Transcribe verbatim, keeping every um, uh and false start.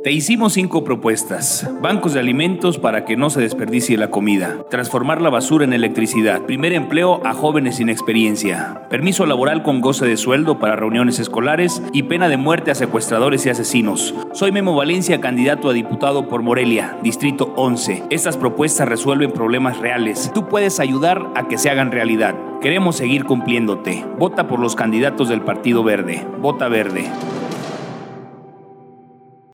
Te hicimos cinco propuestas. Bancos de alimentos para que no se desperdicie la comida. Transformar la basura en electricidad. Primer empleo a jóvenes sin experiencia. Permiso laboral con goce de sueldo para reuniones escolares y pena de muerte a secuestradores y asesinos. Soy Memo Valencia, candidato a diputado por Morelia, Distrito once. Estas propuestas resuelven problemas reales. Tú puedes ayudar a que se hagan realidad. Queremos seguir cumpliéndote. Vota por los candidatos del Partido Verde. Vota verde.